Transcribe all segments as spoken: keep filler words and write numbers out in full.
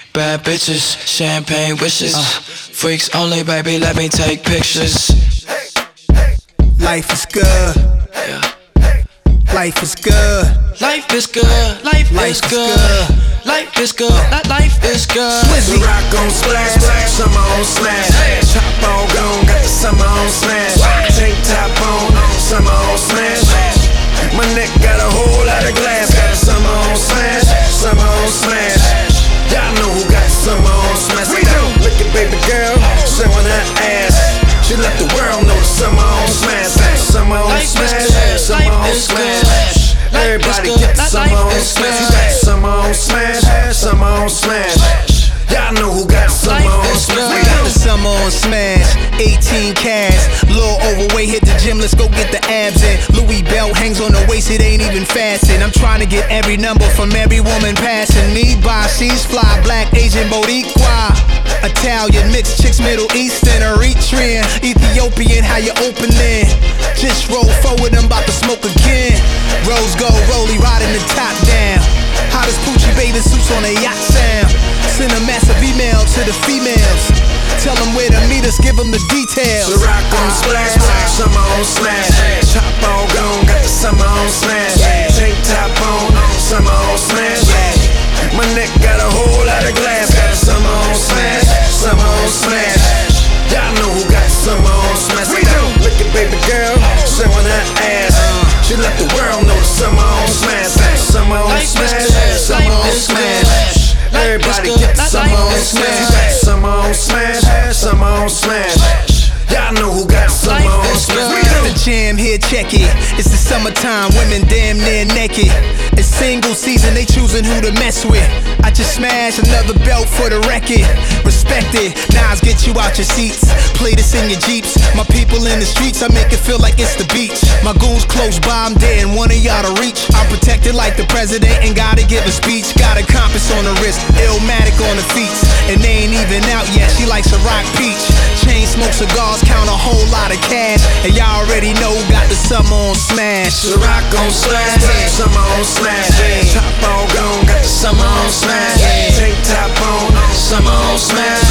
Bad bitches, champagne wishes. uh, Freaks only, baby, let me take pictures. Life is good. Yeah. Life is good. Life is good. Life, Life is is good. good. Life is good. That life is good. Swizzy rock on splash, summer on smash. Chop on gone, got the summer on smash. Tank top on, summer on smash. My neck got a whole lot of glass, got the summer on smash, summer on smash. Y'all know who got the summer on smash. We do. Look at baby girl, showing her ass. She let the world know the summer on smash. Summer on smash, summer on smash. Everybody get the summer on smash. Summer on smash, summer on smash. Y'all know who got the summer on smash. We got the summer on smash. eighteen cash, little overweight, hit the gym, let's go get the abs in. Louis belt hangs on the waist, it ain't even fastened. I'm trying to get every number from every woman passing me by. She's fly, black, Asian, Boricua, Italian, mixed chicks, Middle Eastern, Eritrean, Ethiopian, how you opening? Just roll forward, I'm about to smoke again. Rose gold, rollie, riding the top down. Hottest Poochie bathing suits on a yacht sound. Send a massive email to the females. Tell them where to meet us, give them the details. The rock on splash, summer on smash. Chop on gone, got the summer on smash. Tank top on, summer on smash. My neck got a whole lot of glass, got the summer on smash, summer on smash. Y'all know who got the summer on smash. We do. Look at baby girl, showing her ass. She let the world know the summer on smash. Summer on smash, summer on smash. Everybody get the summer on smash. Summer on smash, summer on smash. Y'all know who got the summer on smash. We got the jam here, check it. It's the summertime, women damn near naked. It's single season, they choosing who to mess with. I just smashed another belt for the record. Respect it, Nas, get you out your seats. Play this in your Jeeps. My people in the streets, I make it feel like it's the beach. My goons close by, I'm dead and one of y'all to reach. I'm protected like the president and gotta give a speech. Got a compass on the wrist, Illmatic on the feet. And they ain't even out yet, she likes a rock peach. Chain smoke cigars, count a whole lot of cash. And y'all already know who got the summer on smash. The rock on smash, summer on smash. Chop on gone, got the summer on smash. Tank top on, summer on smash.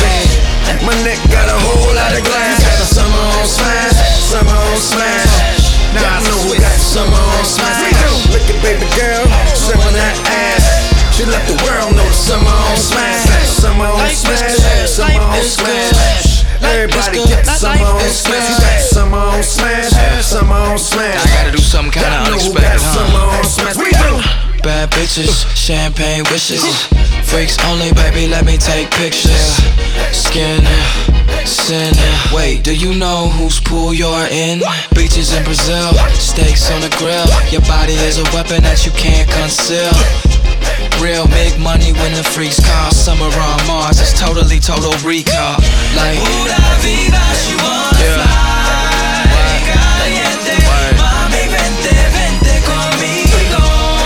My neck got a whole lot of glass, got the summer on smash, summer on smash. Now I know who got the summer on smash. Look at baby girl, showing her ass. She let the world know the summer on smash. Summer on smash, summer on smash. Everybody get the summer on smash. Summer on smash, summer on smash. I gotta do something kinda unexpected, huh? We do. Bad bitches, champagne wishes. Freaks only, baby, let me take pictures. Skin, sin. Wait, do you know whose pool you're in? Beaches in Brazil, steaks on the grill. Your body is a weapon that you can't conceal. Real make money when the freaks call. Summer on Mars, it's totally total recall. Like, pura vida, she wanna yeah. fly. Caliente, mami, vente, vente conmigo.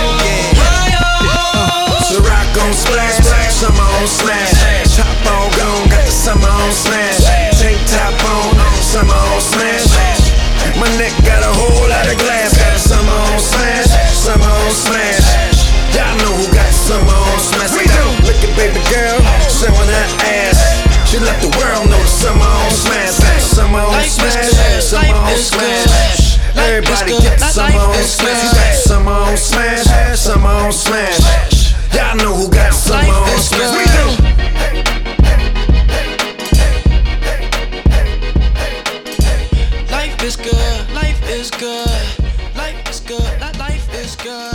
So rock on splash, summer on smash. Chop on gone, got the summer on smash. Tank top on, summer on smash. My neck got a whole lot of glass, got the summer on smash, summer on smash. Y'all know who got the summer on smash. We do. Look at baby girl, showing her ass. She let the world know the summer on smash. Summer on smash, summer on smash. Everybody get the summer on smash. Summer on smash, summer on smash. Y'all know who got the summer on smash. We do. life is good, life is good, life is good, that life is good.